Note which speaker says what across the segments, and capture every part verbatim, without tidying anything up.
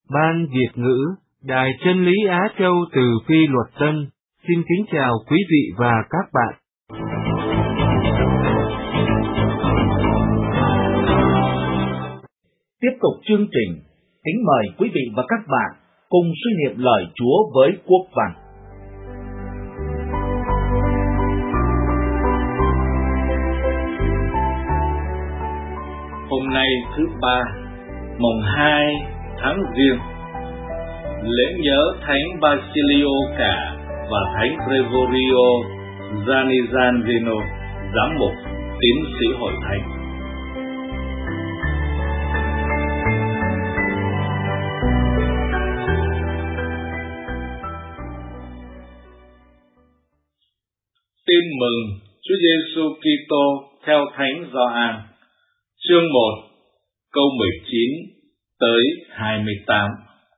Speaker 1: Ban Việt ngữ, Đài Chân lý Á Châu từ Phi Luật Tân, xin kính chào quý vị và các bạn.
Speaker 2: Tiếp tục chương trình, kính mời quý vị và các bạn cùng suy niệm lời Chúa với quốc văn.
Speaker 3: Hôm nay thứ ba, mùng hai tháng Giêng, lễ nhớ Thánh Basilio Cả và Thánh Gregorio Giannizzano, giám mục tín sĩ Hội Thánh. Tin mừng Chúa Giêsu Kitô theo Thánh Gioan, chương một, câu mười chín tới hai mươi tám.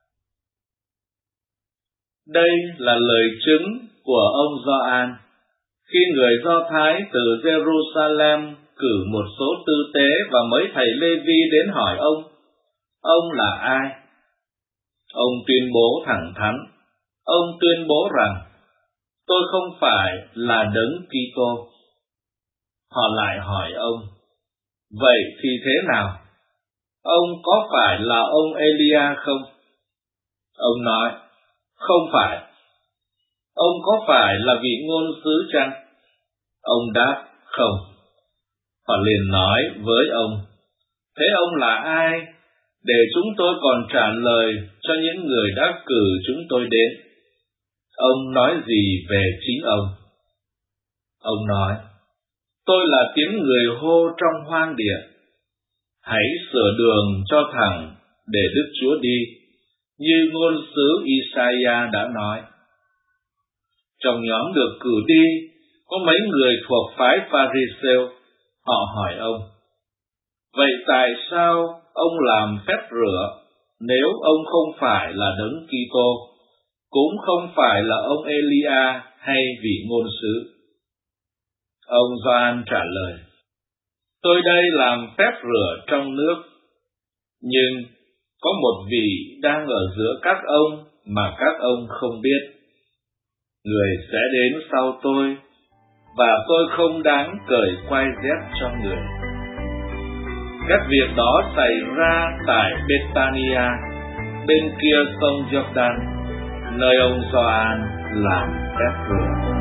Speaker 3: Đây là lời chứng của ông Gioan khi người Do Thái từ Jerusalem cử một số tư tế và mấy thầy Lê-vi đến hỏi ông, ông là ai? Ông tuyên bố thẳng thắn, ông tuyên bố rằng, tôi không phải là Đấng Kitô. Họ lại hỏi ông, vậy thì thế nào? Ông có phải là ông Elia không? Ông nói, không phải. Ông có phải là vị ngôn sứ chăng? Ông đáp, không. Họ liền nói với ông, thế ông là ai, để chúng tôi còn trả lời cho những người đã cử chúng tôi đến? Ông nói gì về chính ông? Ông nói, tôi là tiếng người hô trong hoang địa, hãy sửa đường cho thẳng để Đức Chúa đi, như ngôn sứ Isaiah đã nói. Trong nhóm được cử đi, có mấy người thuộc phái Pha-ri-sêu. Họ hỏi ông, vậy tại sao ông làm phép rửa nếu ông không phải là Đấng Kitô, cũng không phải là ông Elia hay vị ngôn sứ? Ông Gioan trả lời, tôi đây làm phép rửa trong nước, nhưng có một vị đang ở giữa các ông mà các ông không biết. Người sẽ đến sau tôi, và tôi không đáng cởi quai dép cho người. Các việc đó xảy ra tại Bethania, bên kia sông Giô-đan, nơi ông Gioan làm phép rửa.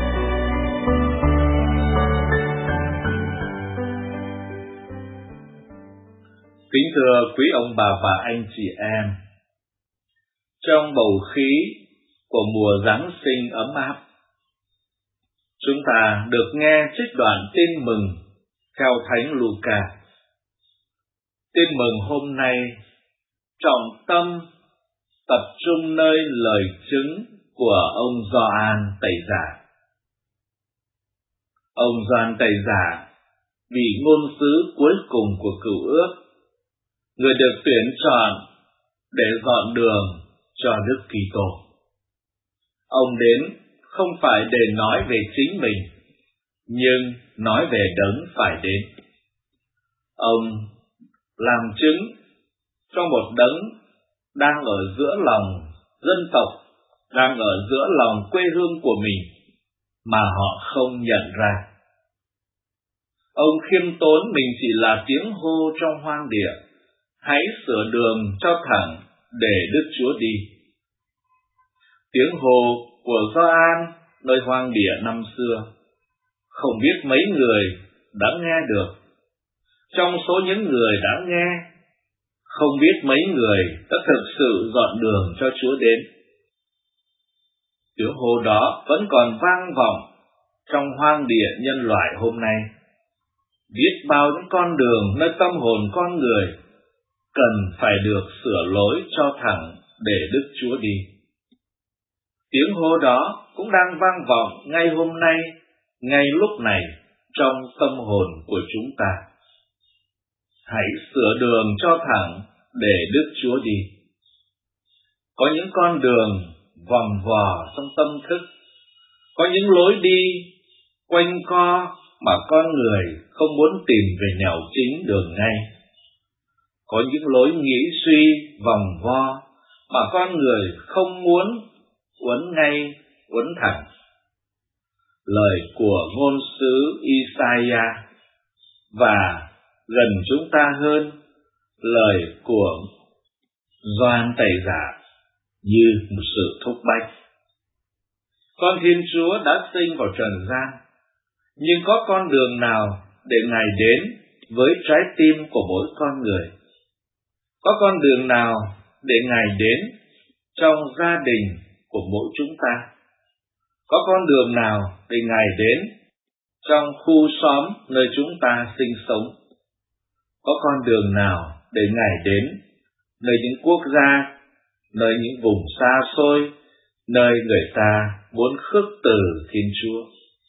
Speaker 3: Kính thưa quý ông bà và anh chị em, trong bầu khí của mùa Giáng sinh ấm áp, chúng ta được nghe trích đoạn tin mừng theo Thánh Luca. Tin mừng hôm nay trọng tâm tập trung nơi lời chứng của ông Gioan Tẩy Giả. Ông Gioan Tẩy Giả, vị ngôn sứ cuối cùng của Cựu Ước, người được tuyển chọn để dọn đường cho Đức Kitô. Ông đến không phải để nói về chính mình, nhưng nói về Đấng phải đến. Ông làm chứng cho một Đấng đang ở giữa lòng dân tộc, đang ở giữa lòng quê hương của mình mà họ không nhận ra. Ông khiêm tốn mình chỉ là tiếng hô trong hoang địa, hãy sửa đường cho thẳng để Đức Chúa đi. Tiếng hô của Gioan nơi hoang địa năm xưa, không biết mấy người đã nghe được. Trong số những người đã nghe, không biết mấy người đã thực sự dọn đường cho Chúa đến. Tiếng hô đó vẫn còn vang vọng trong hoang địa nhân loại hôm nay. Biết bao những con đường nơi tâm hồn con người cần phải được sửa lối cho thẳng để Đức Chúa đi. Tiếng hô đó cũng đang vang vọng ngay hôm nay, ngay lúc này trong tâm hồn của chúng ta. Hãy sửa đường cho thẳng để Đức Chúa đi. Có những con đường vòng vò trong tâm thức, có những lối đi quanh co mà con người không muốn tìm về nẻo chính đường ngay. Có những lối nghĩ suy vòng vo mà con người không muốn uốn ngay, uốn thẳng. Lời của ngôn sứ Isaiah và gần chúng ta hơn, lời của Gioan Tẩy Giả như một sự thúc bách. Con Thiên Chúa đã sinh vào trần gian, nhưng có con đường nào để Ngài đến với trái tim của mỗi con người? Có con đường nào để Ngài đến trong gia đình của mỗi chúng ta? Có con đường nào để Ngài đến trong khu xóm nơi chúng ta sinh sống? Có con đường nào để Ngài đến nơi những quốc gia, nơi những vùng xa xôi, nơi người ta muốn khước từ Thiên Chúa?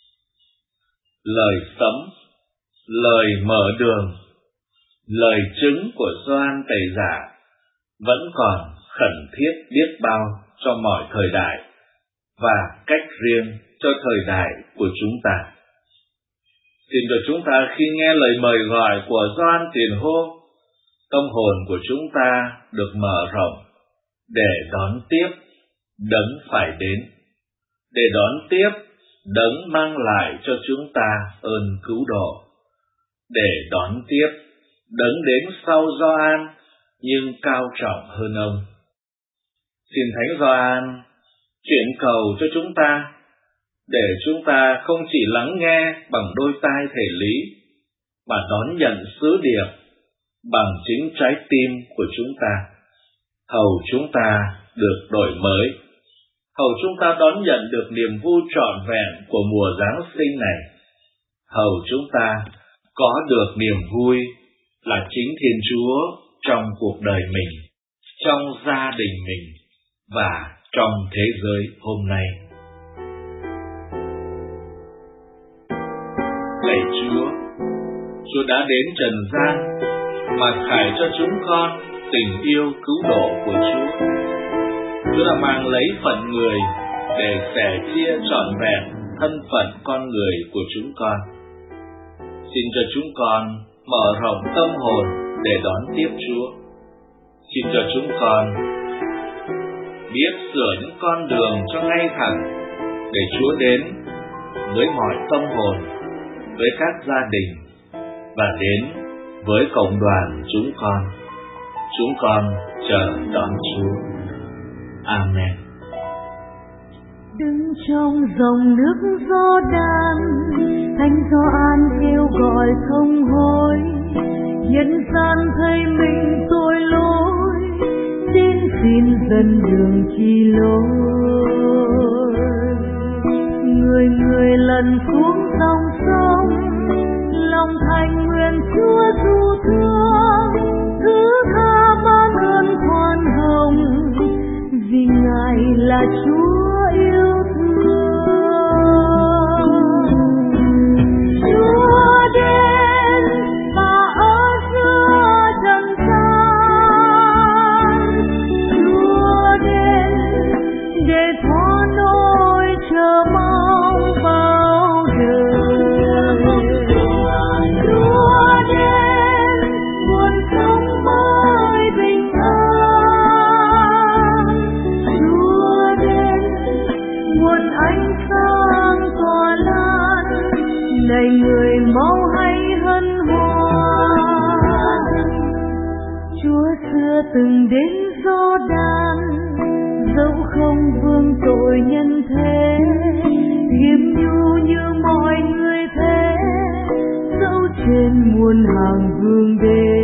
Speaker 3: Lời sấm, lời mở đường, lời chứng của Gioan Tẩy Giả vẫn còn khẩn thiết biết bao cho mọi thời đại và cách riêng cho thời đại của chúng ta. Xin cho chúng ta khi nghe lời mời gọi của Gioan tiền hô, tâm hồn của chúng ta được mở rộng để đón tiếp đấng phải đến, để đón tiếp đấng mang lại cho chúng ta ơn cứu độ, để đón tiếp đấng đến sau Gioan nhưng cao trọng hơn ông. Xin Thánh Gioan chuyển cầu cho chúng ta, để chúng ta không chỉ lắng nghe bằng đôi tai thể lý, mà đón nhận sứ điệp bằng chính trái tim của chúng ta, hầu chúng ta được đổi mới, hầu chúng ta đón nhận được niềm vui trọn vẹn của mùa Giáng sinh này, hầu chúng ta có được niềm vui là chính Thiên Chúa trong cuộc đời mình, trong gia đình mình và trong thế giới hôm nay. Lạy Chúa, Chúa đã đến trần gian mà khải cho chúng con tình yêu cứu độ của Chúa. Chúa đã mang lấy phận người để sẻ chia trọn vẹn thân phận con người của chúng con. Xin cho chúng con mở rộng tâm hồn để đón tiếp Chúa. Xin cho chúng con biết sửa những con đường cho ngay thẳng, để Chúa đến với mọi tâm hồn, với các gia đình và đến với cộng đoàn chúng con. Chúng con chờ đón Chúa. Amen.
Speaker 4: Đứng trong dòng nước gió đan, Thánh Gioan kêu gọi không hối, nhân gian thấy mình tội lỗi, đến xin dẫn đường chỉ lối. Người người lần xuống dòng sông, lòng thành nguyện Chúa du thương, thứ tha ban ơn khoan hồng, vì Ngài là Chúa yêu thương. Chúa đến và ở giữa trần gian, Chúa đến để thoa nỗi chờ mong bao đời. Chúa đến nguồn sống mới bình an, Chúa đến nguồn ánh sáng tỏa lan, này người mau hay hân hoan. Chúa xưa từng đến gió đan, dẫu không vương tội nhân thế, hiếm nhu như mọi người thế, dẫu trên muôn hàng vương đế.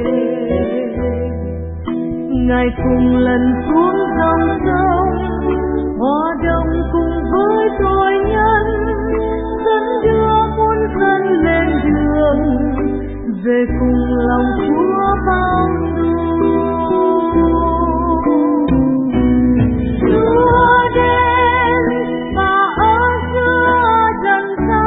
Speaker 4: Ngài cùng lần xuống dòng sông, hòa đồng cùng với tội nhân, dẫn đưa muôn dân lên đường, về cùng lòng Chúa bao dung. Chúa đến và ở giữa trần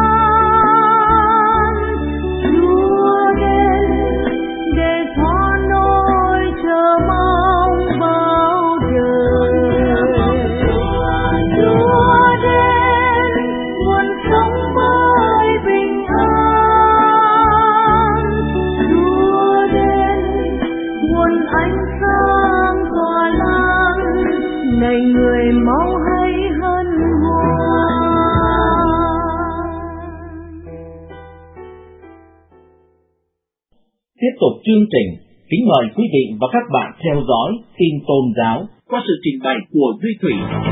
Speaker 4: gian, Chúa đến để thoa nỗi chờ mong bao đời. Chúa đến nguồn sống mới bình an, Chúa đến
Speaker 2: chương trình, kính mời quý vị và các bạn theo dõi tin tôn giáo qua sự trình bày của Duy Thủy.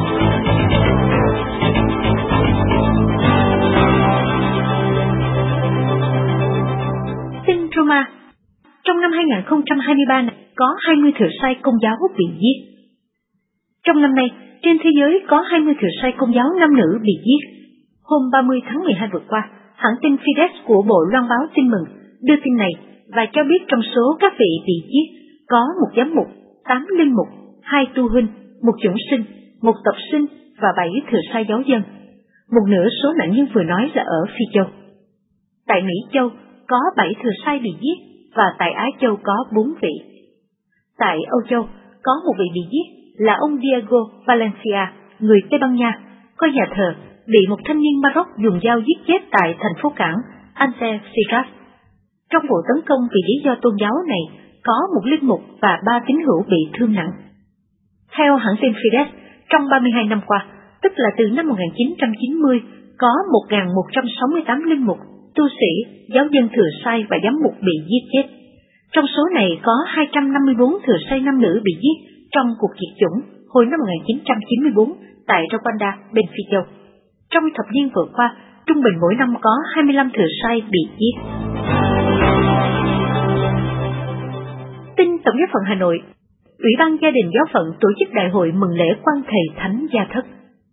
Speaker 5: Tin Roma. Trong năm hai không hai ba này, có hai mươi thừa sai Công giáo bị giết. Trong năm nay, trên thế giới có hai mươi thừa sai Công giáo nam nữ bị giết. Hôm ba mươi tháng mười hai vừa qua, hãng tin Fides của Bộ Loan báo Tin Mừng đưa tin này và cho biết trong số các vị bị giết có một giám mục, tám linh mục, hai tu huynh, một chủng sinh, một tập sinh và bảy thừa sai giáo dân. Một nửa số nạn nhân vừa nói là ở Phi Châu. Tại Mỹ Châu có bảy thừa sai bị giết và tại Á Châu có bốn vị. Tại Âu Châu có một vị bị giết là ông Diego Valencia, người Tây Ban Nha, có nhà thờ, bị một thanh niên Maroc dùng dao giết chết tại thành phố cảng Algeciras. Trong vụ tấn công vì lý do tôn giáo này, có một linh mục và ba tín hữu bị thương nặng. Theo hãng tin Fides, trong ba mươi hai năm qua, tức là từ năm một nghìn chín trăm chín mươi, có một nghìn một trăm sáu mươi tám linh mục, tu sĩ, giáo dân thừa sai và giám mục bị giết chết. Trong số này có hai trăm năm mươi bốn thừa sai nam nữ bị giết trong cuộc diệt chủng hồi năm một nghìn chín trăm chín mươi tư tại Rwanda, bên Phi Châu. Trong thập niên vừa qua, trung bình mỗi năm có hai mươi lăm thừa sai bị giết. Tin Tổng giáo phận Hà Nội. Ủy ban gia đình giáo phận tổ chức đại hội mừng lễ Quan Thầy Thánh Gia Thất.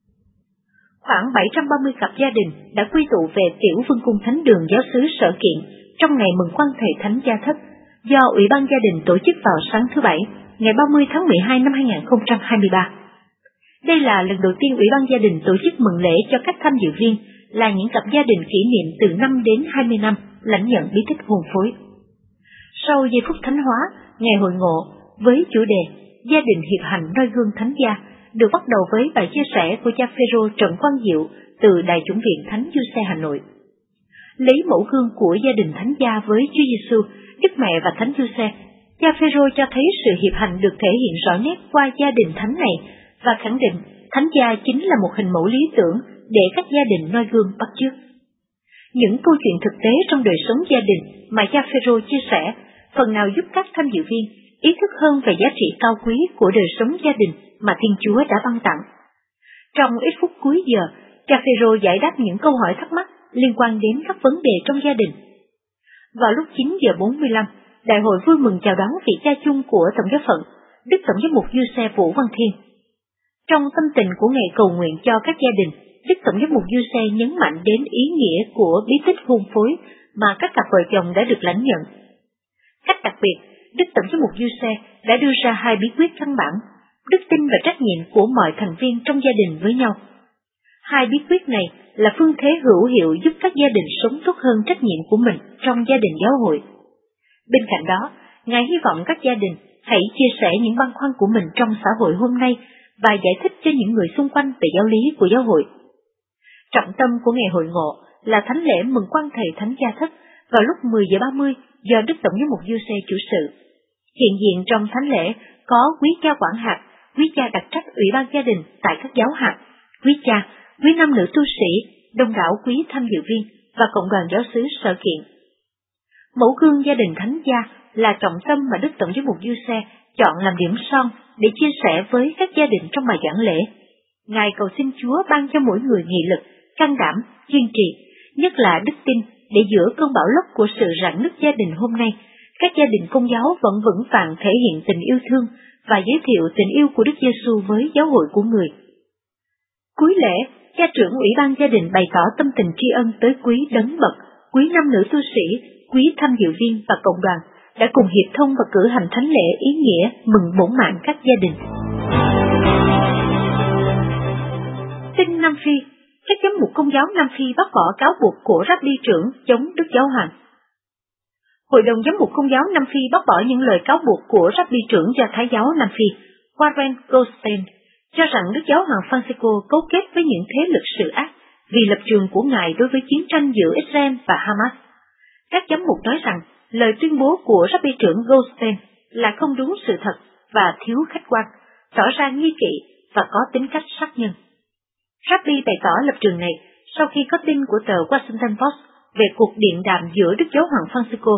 Speaker 5: Khoảng bảy trăm ba mươi cặp gia đình đã quy tụ về Tiểu Vương cung Thánh đường Giáo xứ Sở Kiện trong ngày mừng Quan Thầy Thánh Gia Thất do Ủy ban gia đình tổ chức vào sáng thứ Bảy, ngày ba mươi tháng mười hai năm hai nghìn không trăm hai mươi ba. Đây là lần đầu tiên Ủy ban gia đình tổ chức mừng lễ cho các tham dự viên là những cặp gia đình kỷ niệm từ năm đến hai mươi năm lãnh nhận bí tích hôn phối. Sau giây phút thánh hóa, ngày hội ngộ với chủ đề Gia đình hiệp hành noi gương Thánh gia được bắt đầu với bài chia sẻ của cha Phêrô Trần Quang Diệu từ Đại chủng viện Thánh Giuse Hà Nội. Lấy mẫu gương của gia đình Thánh gia với Chúa Giêsu, Đức Mẹ và Thánh Giuse, cha Phêrô cho thấy sự hiệp hành được thể hiện rõ nét qua gia đình thánh này và khẳng định Thánh gia chính là một hình mẫu lý tưởng để các gia đình noi gương bắt chước. Những câu chuyện thực tế trong đời sống gia đình mà cha Phêrô chia sẻ phần nào giúp các tham dự viên ý thức hơn về giá trị cao quý của đời sống gia đình mà Thiên Chúa đã ban tặng. Trong ít phút cuối giờ, cha Phêrô giải đáp những câu hỏi thắc mắc liên quan đến các vấn đề trong gia đình. Vào lúc chín giờ bốn mươi lăm, đại hội vui mừng chào đón vị cha chung của Tổng giáo phận, Đức Tổng giám mục Giuse Vũ Văn Thiên. Trong tâm tình của ngày cầu nguyện cho các gia đình, Đức Tổng giám mục Giuse nhấn mạnh đến ý nghĩa của bí tích hôn phối mà các cặp vợ chồng đã được lãnh nhận. Cách đặc biệt, Đức Tổng giám mục Giuse đã đưa ra hai bí quyết căn bản, đức tin và trách nhiệm của mọi thành viên trong gia đình với nhau. Hai bí quyết này là phương thế hữu hiệu giúp các gia đình sống tốt hơn trách nhiệm của mình trong gia đình giáo hội. Bên cạnh đó, Ngài hy vọng các gia đình hãy chia sẻ những băn khoăn của mình trong xã hội hôm nay và giải thích cho những người xung quanh về giáo lý của giáo hội. Trọng tâm của ngày hội ngộ là thánh lễ mừng Quan Thầy Thánh Gia Thất vào lúc mười giờ ba mươi do Đức Tổng giám mục Giuse chủ sự. Hiện diện trong thánh lễ có quý cha quản hạt, quý cha đặc trách Ủy ban gia đình tại các giáo hạt, quý cha, quý nam nữ tu sĩ, đông đảo quý tham dự viên và cộng đoàn giáo xứ Sở Kiện. Mẫu gương gia đình Thánh gia là trọng tâm mà Đức Tổng giám mục Giuse chọn làm điểm son để chia sẻ với các gia đình trong bài giảng lễ. Ngài cầu xin Chúa ban cho mỗi người nghị lực, can đảm, kiên trì, nhất là đức tin để giữa cơn bão lốc của sự rạn nứt gia đình hôm nay, các gia đình Công giáo vẫn vững vàng thể hiện tình yêu thương và giới thiệu tình yêu của Đức Giêsu với giáo hội của người. Cuối lễ, cha trưởng Ủy ban gia đình bày tỏ tâm tình tri ân tới quý đấng bậc, quý nam nữ tu sĩ, quý tham dự viên và cộng đoàn đã cùng hiệp thông và cử hành thánh lễ ý nghĩa mừng bổn mạng các gia đình. Tin Nam Phi, các giám mục Công giáo Nam Phi bác bỏ cáo buộc của Rabbi trưởng chống Đức Giáo Hoàng. Hội đồng giám mục Công giáo Nam Phi bác bỏ những lời cáo buộc của Rabbi trưởng Do Thái giáo Nam Phi, Warren Goldstein, cho rằng Đức Giáo Hoàng Francisco cấu kết với những thế lực sự ác vì lập trường của Ngài đối với chiến tranh giữa Israel và Hamas. Các giám mục nói rằng lời tuyên bố của Rabbi trưởng Goldstein là không đúng sự thật và thiếu khách quan, tỏ ra nghi kỵ và có tính cách sát nhân. Rabbi bày tỏ lập trường này sau khi có tin của tờ Washington Post về cuộc điện đàm giữa Đức Giáo hoàng Francisco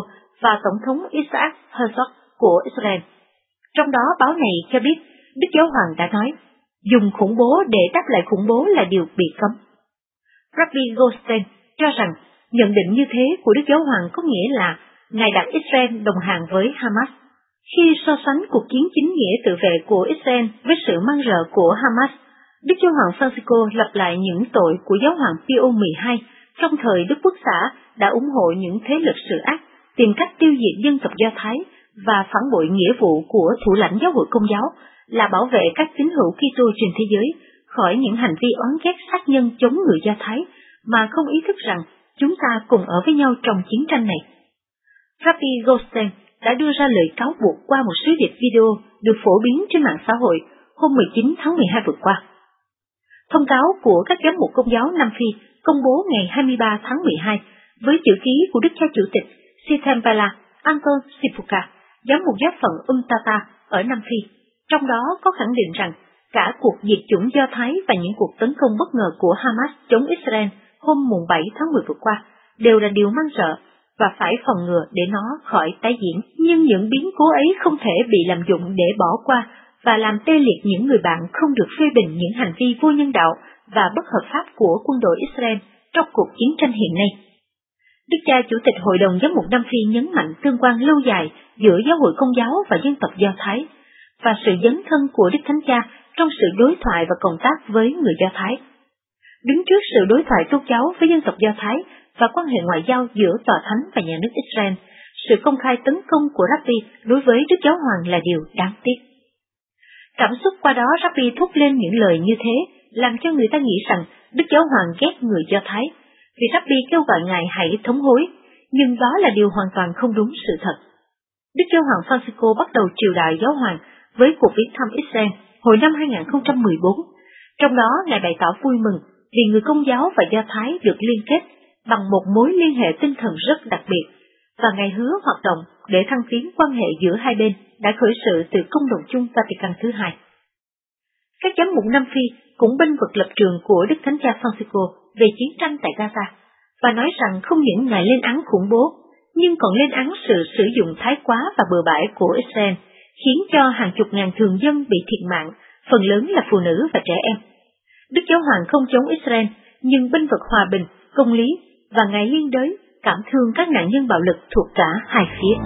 Speaker 5: và Tổng thống Isaac Herzog của Israel. Trong đó báo này cho biết Đức Giáo Hoàng đã nói, dùng khủng bố để đáp lại khủng bố là điều bị cấm. Rabbi Goldstein cho rằng nhận định như thế của Đức Giáo Hoàng có nghĩa là Ngài đặt Israel đồng hàng với Hamas. Khi so sánh cuộc chiến chính nghĩa tự vệ của Israel với sự mang rợ của Hamas, Đức Giáo Hoàng Francisco lặp lại những tội của Giáo hoàng Pio mười hai trong thời Đức Quốc xã đã ủng hộ những thế lực sự ác, tìm cách tiêu diệt dân tộc Do Thái và phản bội nghĩa vụ của thủ lãnh giáo hội Công giáo là bảo vệ các tín hữu Kitô trên thế giới khỏi những hành vi oán ghét sát nhân chống người Do Thái mà không ý thức rằng chúng ta cùng ở với nhau trong chiến tranh này. Rabbi Goldstein đã đưa ra lời cáo buộc qua một sứ điệp video được phổ biến trên mạng xã hội hôm mười chín tháng mười hai vừa qua. Thông cáo của các giám mục Công giáo Nam Phi công bố ngày hai mươi ba tháng mười hai với chữ ký của Đức cha Chủ tịch Sithembala Anton Sipuka, giám mục giáo phận Umtata ở Nam Phi. Trong đó có khẳng định rằng cả cuộc diệt chủng Do Thái và những cuộc tấn công bất ngờ của Hamas chống Israel hôm mùng bảy tháng mười vừa qua đều là điều mang rợ và phải phòng ngừa để nó khỏi tái diễn. Nhưng những biến cố ấy không thể bị lạm dụng để bỏ qua và làm tê liệt những người bạn không được phê bình những hành vi vô nhân đạo và bất hợp pháp của quân đội Israel trong cuộc chiến tranh hiện nay. Đức cha Chủ tịch Hội đồng Giám mục Nam Phi nhấn mạnh tương quan lâu dài giữa giáo hội Công giáo và dân tộc Do Thái và sự dấn thân của Đức Thánh Cha trong sự đối thoại và cộng tác với người Do Thái. Đứng trước sự đối thoại tôn giáo với dân tộc Do Thái và quan hệ ngoại giao giữa Tòa Thánh và nhà nước Israel, sự công khai tấn công của Rabbi đối với Đức Giáo Hoàng là điều đáng tiếc. Cảm xúc qua đó Rabbi thốt lên những lời như thế làm cho người ta nghĩ rằng Đức Giáo Hoàng ghét người Do Thái, vì Rabbi kêu gọi Ngài hãy thống hối, nhưng đó là điều hoàn toàn không đúng sự thật. Đức Giáo Hoàng Francisco bắt đầu triều đại Giáo Hoàng với cuộc viếng thăm Israel hồi năm hai nghìn không trăm mười bốn, trong đó Ngài bày tỏ vui mừng vì người Công giáo và Do Thái được liên kết bằng một mối liên hệ tinh thần rất đặc biệt, và Ngài hứa hoạt động để thăng tiến quan hệ giữa hai bên đã khởi sự từ Công đồng chung Vatican thứ hai. Các giám mục Nam Phi cũng bênh vực lập trường của Đức Thánh Cha Francisco về chiến tranh tại Gaza và nói rằng không những Ngài lên án khủng bố, nhưng còn lên án sự sử dụng thái quá và bừa bãi của Israel, khiến cho hàng chục ngàn thường dân bị thiệt mạng, phần lớn là phụ nữ và trẻ em. Đức Giáo Hoàng không chống Israel, nhưng bênh vực hòa bình, công lý, và Ngài liên đới cảm thương các nạn nhân bạo lực thuộc cả hai phía.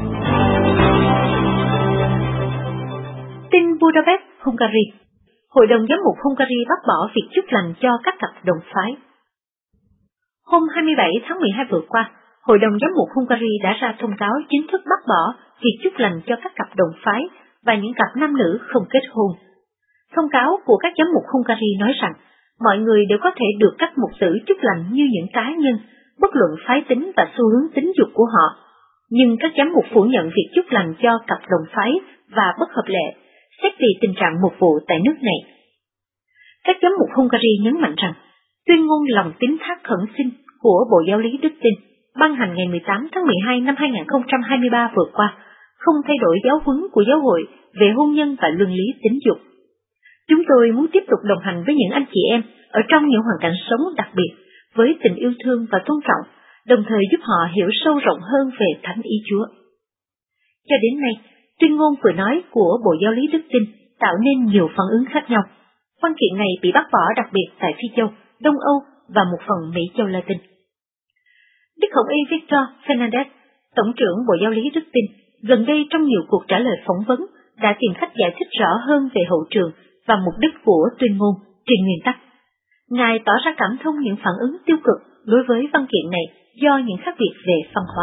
Speaker 5: Tin Budapest, Hungary. Hội đồng Giám mục Hungary bác bỏ việc chúc lành cho các cặp đồng phái. Hôm hai mươi bảy tháng mười hai vừa qua, Hội đồng Giám mục Hungary đã ra thông cáo chính thức bác bỏ việc chúc lành cho các cặp đồng phái và những cặp nam nữ không kết hôn. Thông cáo của các giám mục Hungary nói rằng mọi người đều có thể được các mục tử chúc lành như những cá nhân, bất luận phái tính và xu hướng tính dục của họ. Nhưng các giám mục phủ nhận việc chúc lành cho cặp đồng phái và bất hợp lệ, xét vì tình trạng mục vụ tại nước này. Các giám mục Hungary nhấn mạnh rằng tuyên ngôn lòng tín thác khẩn xin của Bộ Giáo lý Đức Tin ban hành ngày mười tám tháng mười hai năm hai nghìn không trăm hai mươi ba vừa qua không thay đổi giáo huấn của giáo hội về hôn nhân và luân lý tính dục. Chúng tôi muốn tiếp tục đồng hành với những anh chị em ở trong những hoàn cảnh sống đặc biệt với tình yêu thương và tôn trọng, đồng thời giúp họ hiểu sâu rộng hơn về thánh ý Chúa. Cho đến nay, tuyên ngôn vừa nói của Bộ Giáo lý Đức Tin tạo nên nhiều phản ứng khác nhau. Văn kiện này bị bác bỏ đặc biệt tại Phi Châu, Đông Âu và một phần Mỹ Châu Latin. Đức Hồng y Victor Fernandez, Tổng trưởng Bộ Giáo lý Đức Tin, gần đây trong nhiều cuộc trả lời phỏng vấn đã tìm cách giải thích rõ hơn về hậu trường và mục đích của tuyên ngôn trên nguyên tắc. Ngài tỏ ra cảm thông những phản ứng tiêu cực đối với văn kiện này do những khác biệt về văn hóa.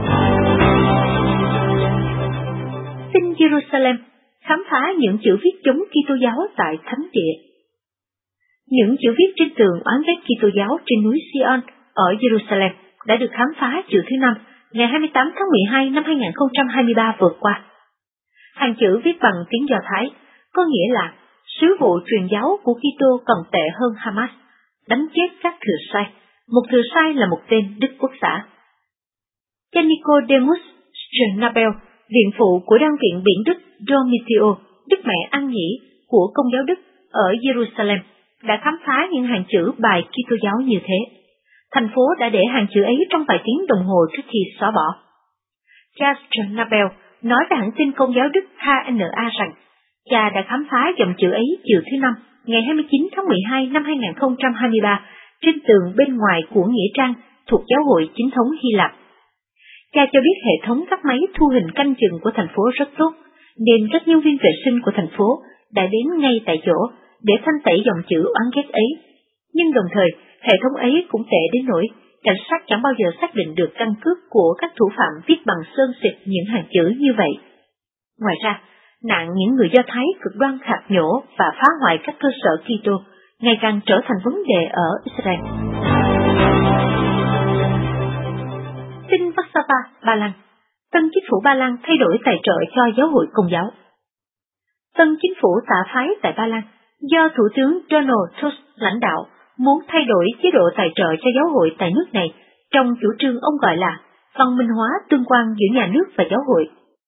Speaker 5: Tin Jerusalem, khám phá những chữ viết chống Kitô giáo tại thánh địa. Những chữ viết trên tường oán ghét Kitô giáo trên núi Sion ở Jerusalem đã được khám phá chiều thứ Năm, ngày hai mươi tám tháng mười hai năm hai nghìn không trăm hai mươi ba vừa qua. Hàng chữ viết bằng tiếng Do Thái, có nghĩa là sứ vụ truyền giáo của Kitô còn tệ hơn Hamas, đánh chết các thừa sai. Một thừa sai là một tên Đức Quốc xã. Cha Nicodemus Schnabel, viện phụ của Đan viện Biển Đức Domitio, Đức Mẹ An Nhĩ của Công giáo Đức ở Jerusalem, đã khám phá những hàng chữ bài Kitô giáo như thế. Thành phố đã để hàng chữ ấy trong vài tiếng đồng hồ trước khi xóa bỏ. Gaston Nabel nói với hãng tin Công giáo Đức K N A rằng cha đã khám phá dòng chữ ấy chiều thứ Năm, ngày hai mươi chín tháng mười hai năm hai nghìn không trăm hai mươi ba trên tường bên ngoài của nghĩa trang thuộc Giáo hội Chính thống Hy Lạp. Cha cho biết hệ thống các máy thu hình canh chừng của thành phố rất tốt, nên các nhân viên vệ sinh của thành phố đã đến ngay tại chỗ để thanh tẩy dòng chữ oán ghét ấy. Nhưng đồng thời, hệ thống ấy cũng tệ đến nỗi cảnh sát chẳng bao giờ xác định được căn cước của các thủ phạm viết bằng sơn xịt những hàng chữ như vậy. Ngoài ra, nạn những người Do Thái cực đoan khạc nhổ và phá hoại các cơ sở Kitô ngày càng trở thành vấn đề ở Israel. Tin Warsaw, Ba Lan. Tân chính phủ Ba Lan thay đổi tài trợ cho giáo hội Công giáo. Tân chính phủ tả phái tại Ba Lan do Thủ tướng Donald Tusk lãnh đạo muốn thay đổi chế độ tài trợ cho giáo hội tại nước này trong chủ trương ông gọi là văn minh hóa tương quan giữa nhà nước và giáo hội.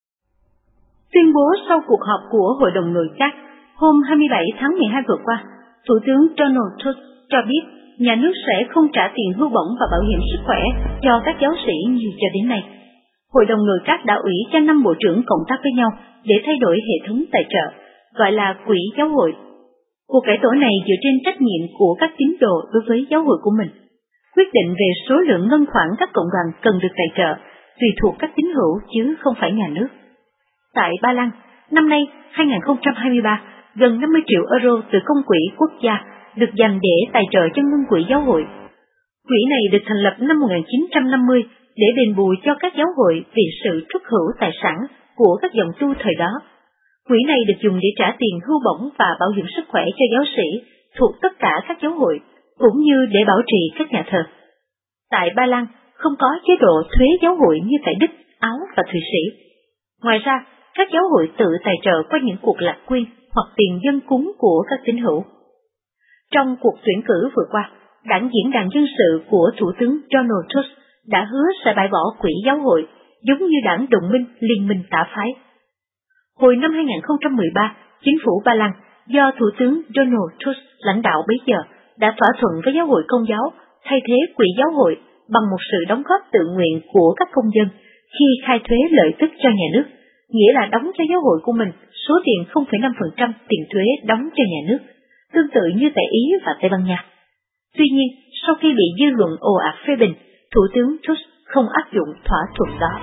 Speaker 5: Tuyên bố sau cuộc họp của Hội đồng Nội các hôm hai mươi bảy tháng mười hai vừa qua, Thủ tướng Donald Tusk cho biết nhà nước sẽ không trả tiền hưu bổng và bảo hiểm sức khỏe cho các giáo sĩ như cho đến nay. Hội đồng Nội các đã ủy cho năm bộ trưởng cộng tác với nhau để thay đổi hệ thống tài trợ, gọi là Quỹ Giáo hội. Cuộc cải tổ này dựa trên trách nhiệm của các tín đồ đối với giáo hội của mình. Quyết định về số lượng ngân khoản các cộng đoàn cần được tài trợ tùy thuộc các tín hữu chứ không phải nhà nước. Tại Ba Lan, năm nay hai nghìn không trăm hai mươi ba, gần năm mươi triệu euro từ công quỹ quốc gia được dành để tài trợ cho ngân quỹ giáo hội. Quỹ này được thành lập năm một nghìn chín trăm năm mươi để đền bù cho các giáo hội vì sự trút hữu tài sản của các dòng tu thời đó. Quỹ này được dùng để trả tiền hưu bổng và bảo hiểm sức khỏe cho giáo sĩ thuộc tất cả các giáo hội, cũng như để bảo trì các nhà thờ. Tại Ba Lan, không có chế độ thuế giáo hội như tại Đức, Áo và Thụy Sĩ. Ngoài ra, các giáo hội tự tài trợ qua những cuộc lạc quyên hoặc tiền dân cúng của các tín hữu. Trong cuộc tuyển cử vừa qua, Đảng Diễn đàn Dân sự của Thủ tướng Donald Tusk đã hứa sẽ bãi bỏ quỹ giáo hội, giống như đảng đồng minh Liên minh tả phái. Hồi năm hai nghìn không trăm mười ba, chính phủ Ba Lan do Thủ tướng Donald Tusk lãnh đạo bấy giờ đã thỏa thuận với giáo hội Công giáo thay thế quỹ giáo hội bằng một sự đóng góp tự nguyện của các công dân khi khai thuế lợi tức cho nhà nước, nghĩa là đóng cho giáo hội của mình số tiền không phẩy năm phần trăm tiền thuế đóng cho nhà nước, tương tự như tại Ý và Tây Ban Nha. Tuy nhiên, sau khi bị dư luận ồ ạt phê bình, Thủ tướng Tusk không áp dụng thỏa thuận đó.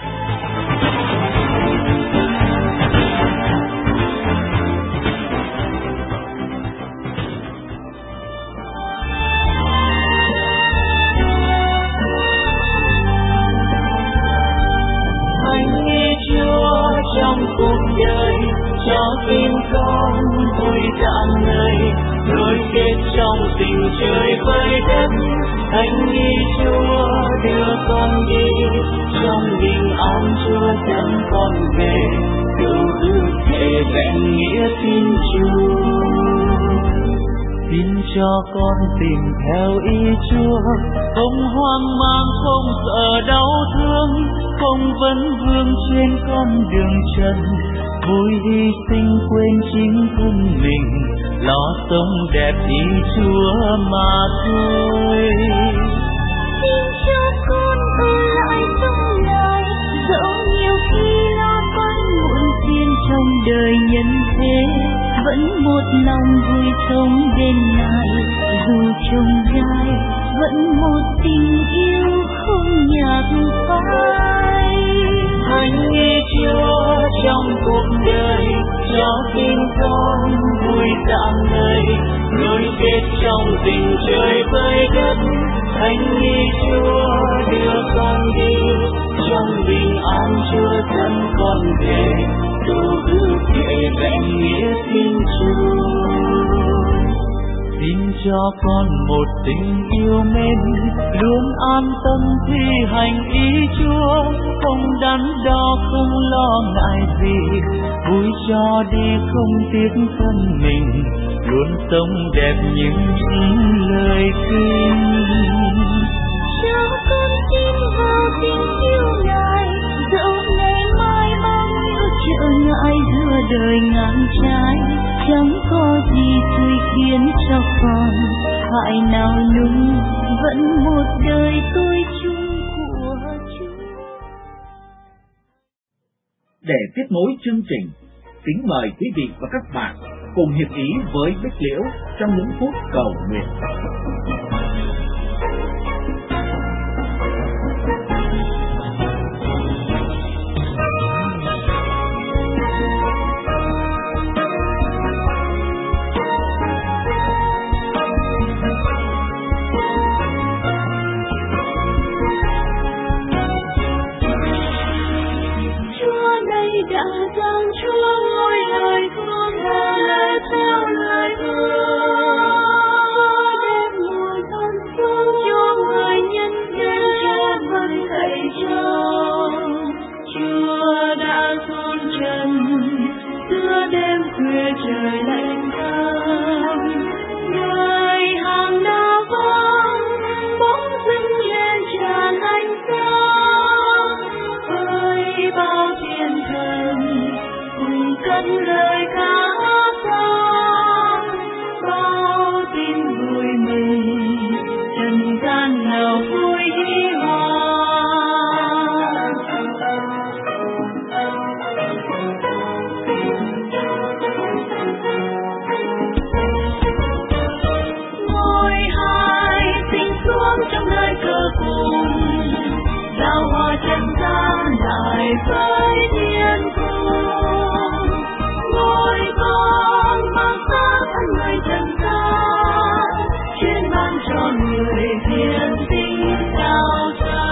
Speaker 6: Trong cuộc đời cho tim con vui tràn ngời, nối kết trong tình trời với đất. Thánh ý Chúa đưa con đi, trong bình an Chúa dẫn con về, cứu ước thể vẹn nghĩa tin Chúa. Xin cho con tìm theo ý Chúa, không hoang mang, không sợ đau thương, không vấn vương trên con đường trần, vui hy sinh quên chính thân mình, lo sống đẹp ý Chúa mà thôi.
Speaker 4: Xin cho con ở lại trong lại, dẫu nhiều khi lo con muộn phiền trong đời nhân thế, vẫn một lòng vui sống bên Ngài, dù trông gai vẫn một tình yêu không nhạt phai.
Speaker 6: Thánh ý Chúa trong cuộc đời cho tim con vui rạng ngời, nối kết trong tình trời với đất. Thánh ý Chúa đưa con đi, trong bình an Chúa dẫn con về, đủ ước thể vẹn nghĩa tin Chúa. Xin cho con một tình yêu mến, luôn an tâm thi hành ý Chúa, không đắn đo không lo ngại gì, vui cho đi không tiếc thân mình, luôn sống đẹp những lời kinh.
Speaker 4: Cho con tin vào tình yêu Ngài, dẫu ngày mai bao nhiêu trở ngại giữa đời ngang trái, chẳng có gì tươi khiến cho con phải nào nung, vẫn một đời tôi chung.
Speaker 2: Để tiếp nối chương trình, kính mời quý vị và các bạn cùng hiệp ý với Bích Liễu trong những phút cầu nguyện.
Speaker 4: Đã giang Chúa ngôi lời thương lẽ theo lời Chúa, đêm mùa xuân xuống cho người nhân gian cha vâng thầy trao. Chúa đã xuống trần giữa đêm khuya trời lạnh thăm, đời hàng đa vắng bỗng dưng lên tràn ánh sáng, ơi bao thiên thần cùng cất lời ca hát vang, bao tin vui mừng trần gian nào vui hí hoan. Ngôi hai sinh xuống trong nơi cơ cùng, giao hòa trần gian lại với thiên cung. Ngôi con mang xác thân người trần gian, chuyên ban cho người hiền tinh cao xa.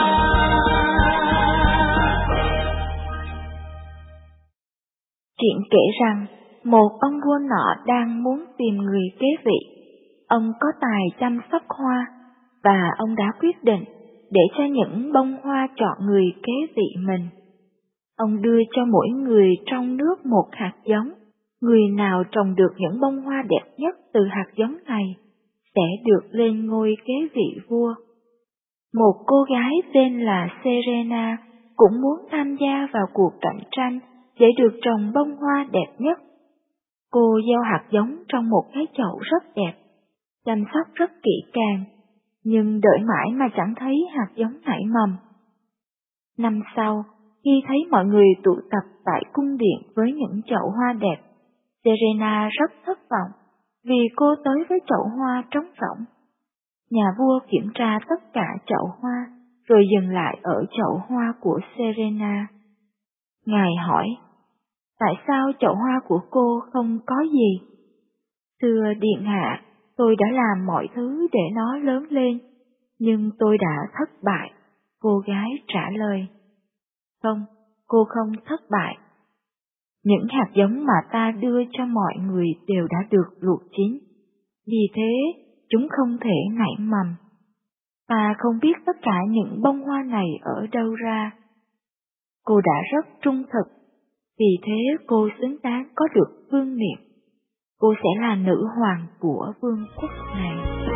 Speaker 5: Chuyện kể rằng, một ông vua nọ đang muốn tìm người kế vị. Ông có tài chăm sóc hoa, và ông đã quyết định để cho những bông hoa chọn người kế vị mình. Ông đưa cho mỗi người trong nước một hạt giống, người nào trồng được những bông hoa đẹp nhất từ hạt giống này sẽ được lên ngôi kế vị vua. Một cô gái tên là Serena cũng muốn tham gia vào cuộc cạnh tranh để được trồng bông hoa đẹp nhất. Cô gieo hạt giống trong một cái chậu rất đẹp, chăm sóc rất kỹ càng, nhưng đợi mãi mà chẳng thấy hạt giống nảy mầm. Năm sau, khi thấy mọi người tụ tập tại cung điện với những chậu hoa đẹp, Serena rất thất vọng vì cô tới với chậu hoa trống rỗng. Nhà vua kiểm tra tất cả chậu hoa rồi dừng lại ở chậu hoa của Serena. Ngài hỏi, tại sao chậu hoa của cô không có gì? Thưa điện hạ, tôi đã làm mọi thứ để nó lớn lên, nhưng tôi đã thất bại, cô gái trả lời. Không, cô không thất bại. Những hạt giống mà ta đưa cho mọi người đều đã được luộc chín, vì thế chúng không thể nảy mầm. Ta không biết tất cả những bông hoa này ở đâu ra. Cô đã rất trung thực, vì thế cô xứng đáng có được vương miện. Cô sẽ là nữ hoàng của vương quốc này.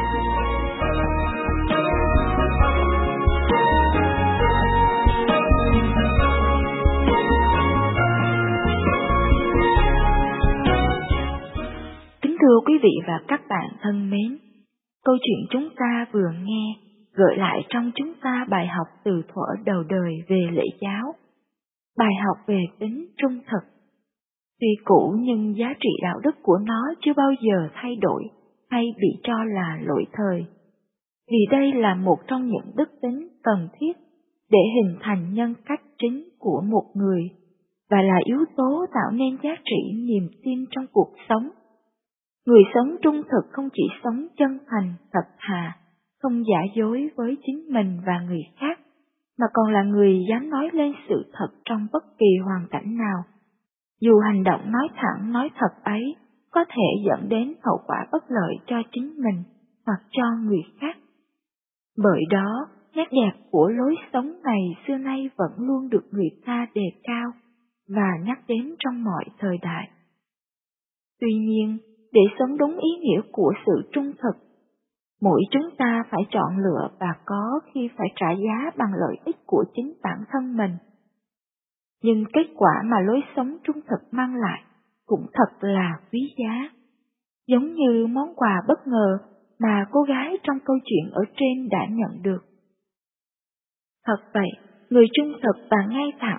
Speaker 5: Kính thưa quý vị và các bạn thân mến, câu chuyện chúng ta vừa nghe gợi lại trong chúng ta bài học từ thuở đầu đời về lễ giáo, bài học về tính trung thực. Tuy cũ nhưng giá trị đạo đức của nó chưa bao giờ thay đổi hay bị cho là lỗi thời, vì đây là một trong những đức tính cần thiết để hình thành nhân cách chính của một người và là yếu tố tạo nên giá trị niềm tin trong cuộc sống. Người sống trung thực không chỉ sống chân thành, thật thà, không giả dối với chính mình và người khác, mà còn là người dám nói lên sự thật trong bất kỳ hoàn cảnh nào. Dù hành động nói thẳng nói thật ấy có thể dẫn đến hậu quả bất lợi cho chính mình hoặc cho người khác. Bởi đó, nét đẹp của lối sống này xưa nay vẫn luôn được người ta đề cao và nhắc đến trong mọi thời đại. Tuy nhiên, để sống đúng ý nghĩa của sự trung thực, mỗi chúng ta phải chọn lựa và có khi phải trả giá bằng lợi ích của chính bản thân mình. Nhưng kết quả mà lối sống trung thực mang lại cũng thật là quý giá, giống như món quà bất ngờ mà cô gái trong câu chuyện ở trên đã nhận được. Thật vậy, người trung thực và ngay thẳng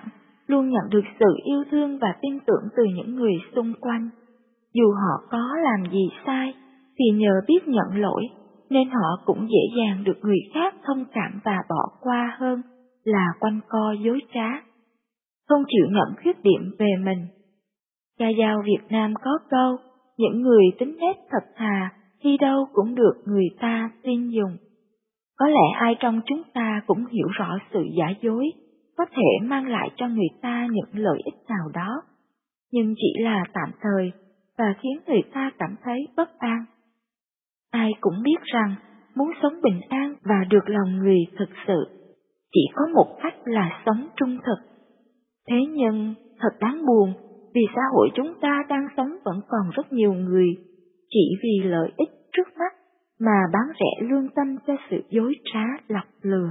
Speaker 7: luôn nhận được sự yêu thương và tin tưởng từ những người xung quanh. Dù họ có làm gì sai, thì nhờ biết nhận lỗi, nên họ cũng dễ dàng được người khác thông cảm và bỏ qua hơn là quanh co dối trá, không chịu nhận khuyết điểm về mình. Cha dao Việt Nam có câu, những người tính nết thật thà, đi đâu cũng được người ta tin dùng. Có lẽ ai trong chúng ta cũng hiểu rõ sự giả dối có thể mang lại cho người ta những lợi ích nào đó, nhưng chỉ là tạm thời và khiến người ta cảm thấy bất an. Ai cũng biết rằng muốn sống bình an và được lòng người thực sự, chỉ có một cách là sống trung thực. Thế nhưng thật đáng buồn vì xã hội chúng ta đang sống vẫn còn rất nhiều người chỉ vì lợi ích trước mắt mà bán rẻ lương tâm cho sự dối trá lọc lừa.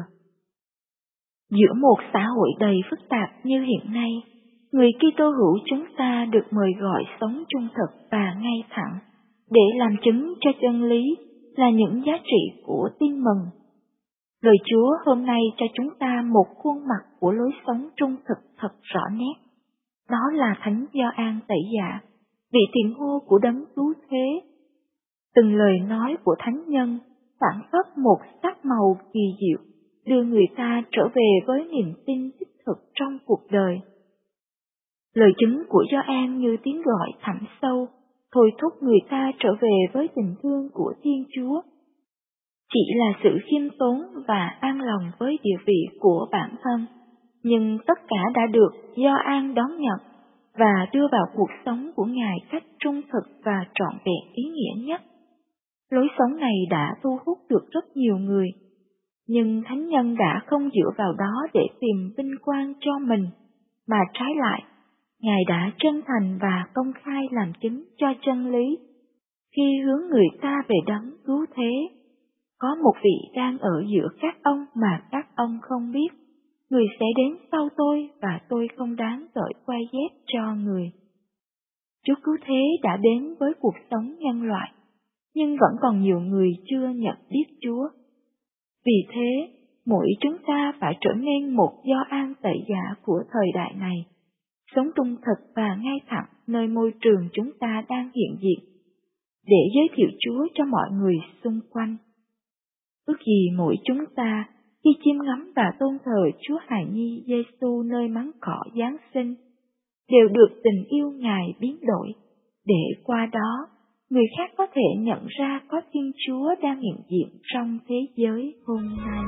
Speaker 7: Giữa một xã hội đầy phức tạp như hiện nay, người Kitô hữu chúng ta được mời gọi sống trung thực và ngay thẳng, để làm chứng cho chân lý là những giá trị của tin mừng. Lời Chúa hôm nay cho chúng ta một khuôn mặt của lối sống trung thực thật rõ nét. Đó là Thánh Gioan Tẩy Dạ, vị tiền hô của Đấng Cứu Thế. Từng lời nói của thánh nhân phản phất một sắc màu kỳ diệu, đưa người ta trở về với niềm tin đích thực trong cuộc đời. Lời chứng của Gioan như tiếng gọi thẳm sâu, thôi thúc người ta trở về với tình thương của Thiên Chúa. Chỉ là sự khiêm tốn và an lòng với địa vị của bản thân, nhưng tất cả đã được Gioan đón nhận và đưa vào cuộc sống của Ngài cách trung thực và trọn vẹn ý nghĩa nhất. Lối sống này đã thu hút được rất nhiều người, nhưng thánh nhân đã không dựa vào đó để tìm vinh quang cho mình, mà trái lại, Ngài đã chân thành và công khai làm chứng cho chân lý, khi hướng người ta về Đấng Cứu Thế. Có một vị đang ở giữa các ông mà các ông không biết, người sẽ đến sau tôi và tôi không đáng cởi quai dép cho người. Chúa Cứu Thế đã đến với cuộc sống nhân loại, nhưng vẫn còn nhiều người chưa nhận biết Chúa. Vì thế, mỗi chúng ta phải trở nên một Gioan Tẩy Dạ của thời đại này, sống trung thực và ngay thẳng nơi môi trường chúng ta đang hiện diện, để giới thiệu Chúa cho mọi người xung quanh. Ước gì mỗi chúng ta khi chiêm ngắm và tôn thờ Chúa Hài Nhi Giêsu nơi máng cỏ Giáng sinh, đều được tình yêu Ngài biến đổi, để qua đó người khác có thể nhận ra có Thiên Chúa đang hiện diện trong thế giới hôm nay.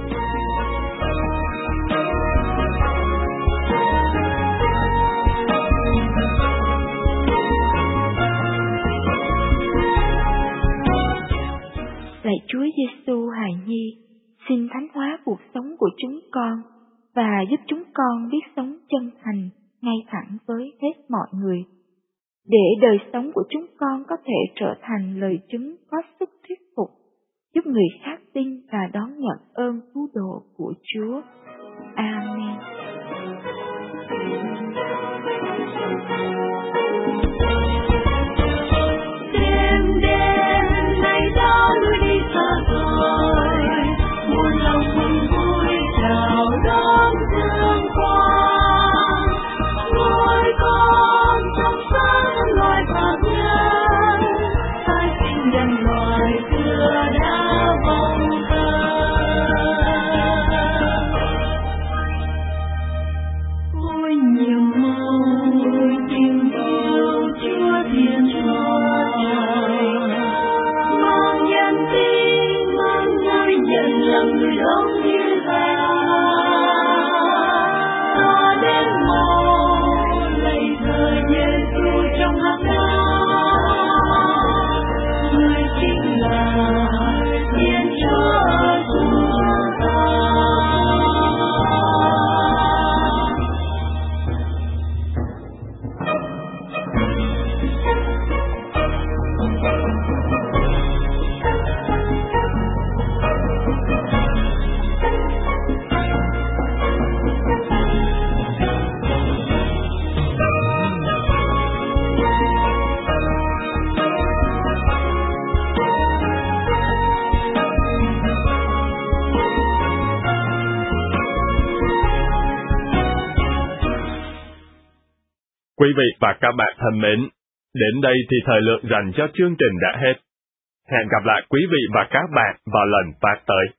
Speaker 7: Lạy Chúa Giêsu hài nhi, xin thánh hóa cuộc sống của chúng con và giúp chúng con biết sống chân thành, ngay thẳng với hết mọi người, để đời sống của chúng con có thể trở thành lời chứng có sức thuyết phục, giúp người khác tin và đón nhận ơn cứu độ của Chúa. Amen.
Speaker 4: Đêm đêm nay đã lối đi xa rồi, muôn lòng mừng vui chào đón dương quang. Ngôi con trong sáng loài phạt nhân, tái sinh nhân loài xưa đã vong thân. Ôi nhiều
Speaker 8: Quý vị và các bạn thân mến, đến đây thì thời lượng dành cho chương trình đã hết. Hẹn gặp lại quý vị và các bạn vào lần phát tới.